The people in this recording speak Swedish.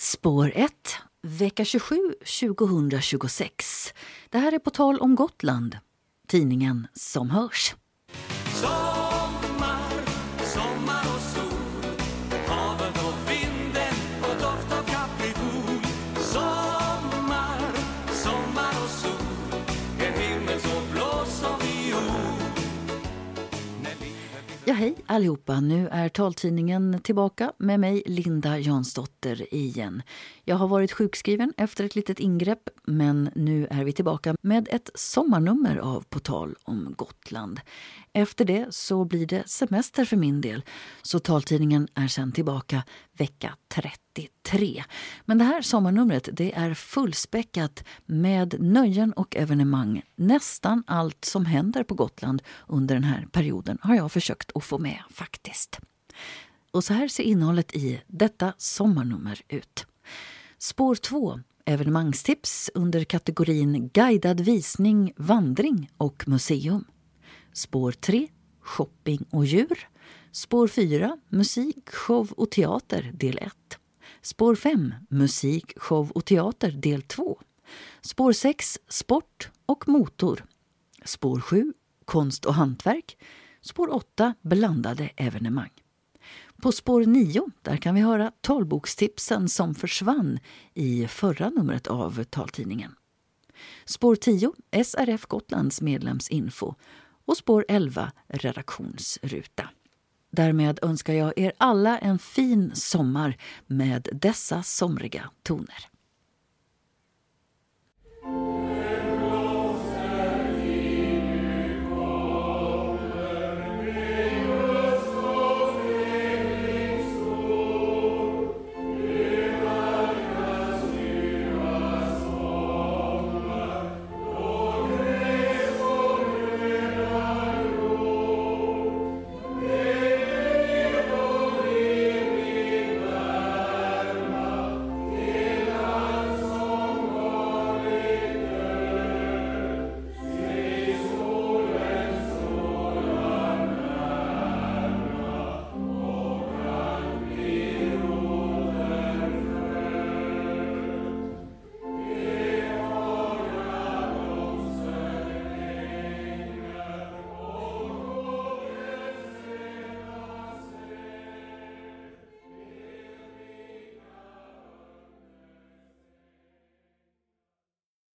Spår 1, vecka 27, 2026. Det här är På tal om Gotland, tidningen som hörs. Sommar, sommar och sol, havet och vinden och doft av kaprifol. Sommar, sommar och sol, en himmel så blå som viol. Ja, hej allihopa. Nu är taltidningen tillbaka med mig, Linda Jansdotter, igen. Jag har varit sjukskriven efter ett litet ingrepp, men nu är vi tillbaka med ett sommarnummer av På tal om Gotland. Efter det så blir det semester för min del, så taltidningen är sedan tillbaka vecka 33. Men det här sommarnumret, det är fullspäckat med nöjen och evenemang. Nästan allt som händer på Gotland under den här perioden har jag försökt att få med faktiskt. Och så här ser innehållet i detta sommarnummer ut. Spår 2, evenemangstips under kategorin guidad visning, vandring och museum. Spår 3, shopping och djur. Spår 4, musik, show och teater del 1. Spår 5, musik, show och teater del 2. Spår 6, sport och motor. Spår 7, konst och hantverk. Spår 8, blandade evenemang. På spår 9, där kan vi höra talbokstipsen som försvann i förra numret av taltidningen. Spår 10, SRF Gotlands medlemsinfo. Och spår 11, redaktionsruta. Därmed önskar jag er alla en fin sommar med dessa somriga toner.